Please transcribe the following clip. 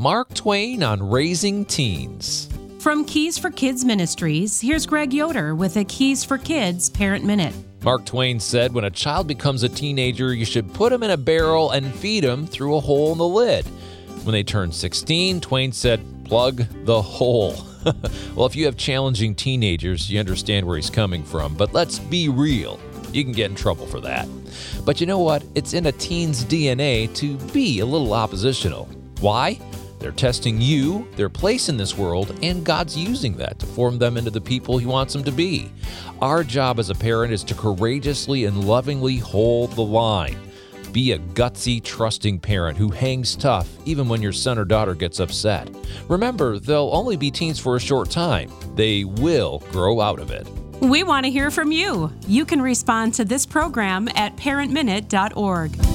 Mark Twain on raising teens. From Keys for Kids Ministries, here's Greg Yoder with a Keys for Kids Parent Minute. Mark Twain said when a child becomes a teenager, you should put them in a barrel and feed them through a hole in the lid. When they turned 16, Twain said, plug the hole. Well, if you have challenging teenagers, you understand where he's coming from. But let's be real. You can get in trouble for that. But you know what? It's in a teen's DNA to be a little oppositional. Why? They're testing you, their place in this world, and God's using that to form them into the people He wants them to be. Our job as a parent is to courageously and lovingly hold the line. Be a gutsy, trusting parent who hangs tough even when your son or daughter gets upset. Remember, they'll only be teens for a short time. They will grow out of it. We want to hear from you. You can respond to this program at parentminute.org.